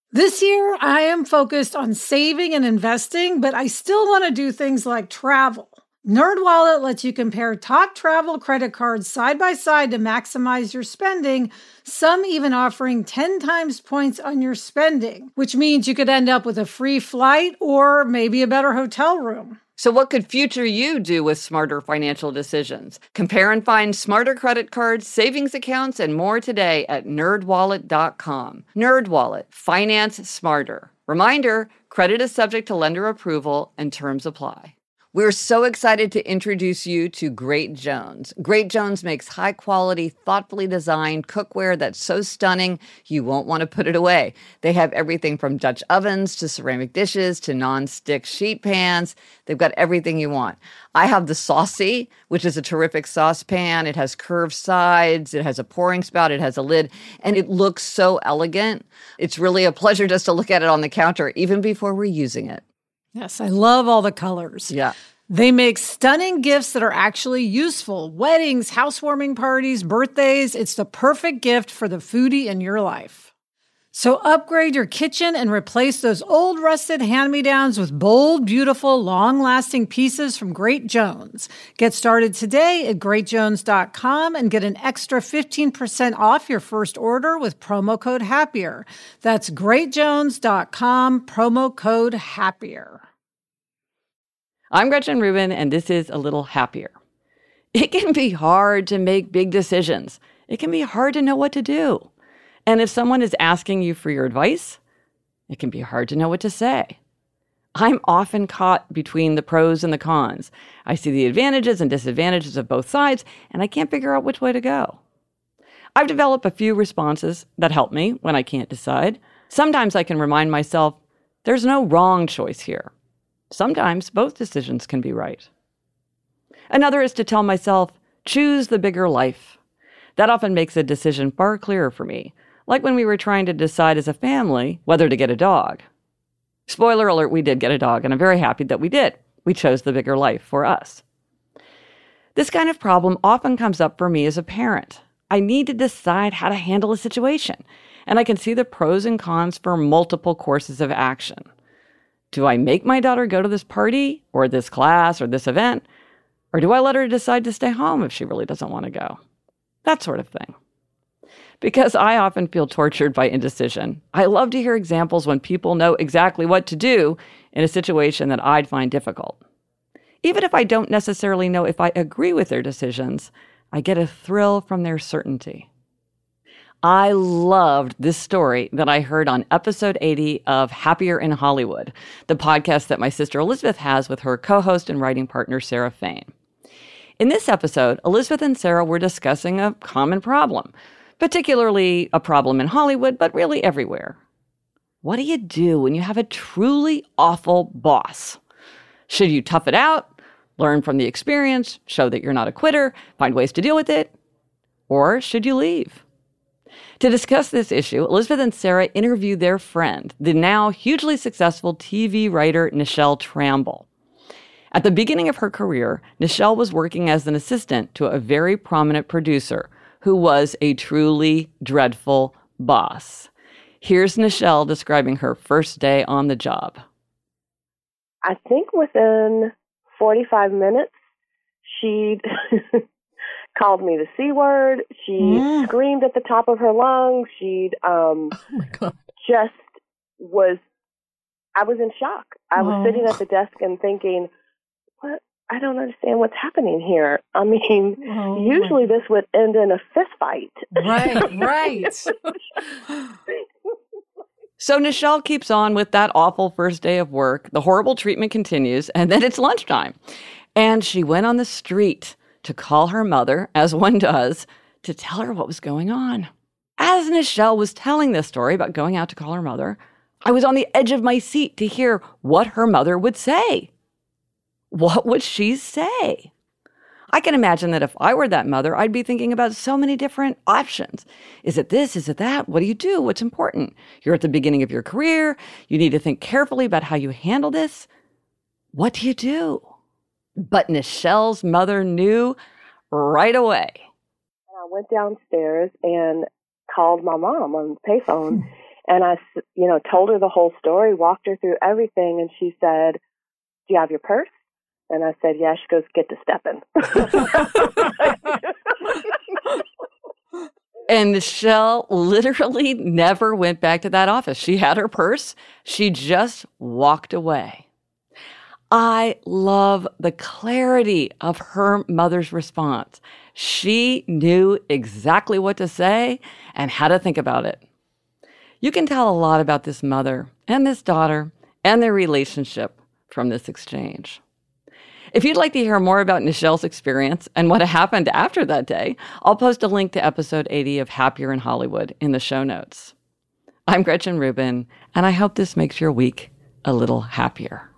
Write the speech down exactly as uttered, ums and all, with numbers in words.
This year, I am focused on saving and investing, but I still want to do things like travel. NerdWallet lets you compare top travel credit cards side by side to maximize your spending, some even offering ten times points on your spending, which means you could end up with a free flight or maybe a better hotel room. So what could future you do with smarter financial decisions? Compare and find smarter credit cards, savings accounts, and more today at nerd wallet dot com. NerdWallet. Finance smarter. Reminder, credit is subject to lender approval and terms apply. We're so excited to introduce you to Great Jones. Great Jones makes high-quality, thoughtfully designed cookware that's so stunning you won't want to put it away. They have everything from Dutch ovens to ceramic dishes to non-stick sheet pans. They've got everything you want. I have the Saucy, which is a terrific saucepan. It has curved sides. It has a pouring spout. It has a lid. And it looks so elegant. It's really a pleasure just to look at it on the counter, even before we're using it. Yes, I love all the colors. Yeah. They make stunning gifts that are actually useful. Weddings, housewarming parties, birthdays. It's the perfect gift for the foodie in your life. So upgrade your kitchen and replace those old rusted hand-me-downs with bold, beautiful, long-lasting pieces from Great Jones. Get started today at great jones dot com and get an extra fifteen percent off your first order with promo code HAPPIER. That's great jones dot com, promo code HAPPIER. I'm Gretchen Rubin, and this is A Little Happier. It can be hard to make big decisions. It can be hard to know what to do. And if someone is asking you for your advice, it can be hard to know what to say. I'm often caught between the pros and the cons. I see the advantages and disadvantages of both sides, and I can't figure out which way to go. I've developed a few responses that help me when I can't decide. Sometimes I can remind myself, there's no wrong choice here. Sometimes both decisions can be right. Another is to tell myself, choose the bigger life. That often makes a decision far clearer for me, like when we were trying to decide as a family whether to get a dog. Spoiler alert, we did get a dog, and I'm very happy that we did. We chose the bigger life for us. This kind of problem often comes up for me as a parent. I need to decide how to handle a situation, and I can see the pros and cons for multiple courses of action. Do I make my daughter go to this party or this class or this event? Or do I let her decide to stay home if she really doesn't want to go? That sort of thing. Because I often feel tortured by indecision, I love to hear examples when people know exactly what to do in a situation that I'd find difficult. Even if I don't necessarily know if I agree with their decisions, I get a thrill from their certainty. I loved this story that I heard on episode eighty of Happier in Hollywood, the podcast that my sister Elizabeth has with her co-host and writing partner, Sarah Fain. In this episode, Elizabeth and Sarah were discussing a common problem, particularly a problem in Hollywood, but really everywhere. What do you do when you have a truly awful boss? Should you tough it out, learn from the experience, show that you're not a quitter, find ways to deal with it? Or should you leave? To discuss this issue, Elizabeth and Sarah interviewed their friend, the now hugely successful T V writer Nichelle Tramble. At the beginning of her career, Nichelle was working as an assistant to a very prominent producer who was a truly dreadful boss. Here's Nichelle describing her first day on the job. I think within forty-five minutes, she'd called me the C word. She yeah. screamed at the top of her lungs. She'd um, oh my God. just was, I was in shock. I was oh. sitting at the desk and thinking, what? I don't understand what's happening here. I mean, oh usually this would end in a fist fight. Right, right. So Nichelle keeps on with that awful first day of work. The horrible treatment continues, and then it's lunchtime. And she went on the street to call her mother, as one does, to tell her what was going on. As Nichelle was telling this story about going out to call her mother, I was on the edge of my seat to hear what her mother would say. What would she say? I can imagine that if I were that mother, I'd be thinking about so many different options. Is it this? Is it that? What do you do? What's important? You're at the beginning of your career. You need to think carefully about how you handle this. What do you do? But Nichelle's mother knew right away. I went downstairs and called my mom on the payphone, And I, you know, told her the whole story, walked her through everything, and she said, "Do you have your purse?" And I said, "Yeah." She goes, "Get to stepping." And Nichelle literally never went back to that office. She had her purse. She just walked away. I love the clarity of her mother's response. She knew exactly what to say and how to think about it. You can tell a lot about this mother and this daughter and their relationship from this exchange. If you'd like to hear more about Nichelle's experience and what happened after that day, I'll post a link to episode eighty of Happier in Hollywood in the show notes. I'm Gretchen Rubin, and I hope this makes your week a little happier.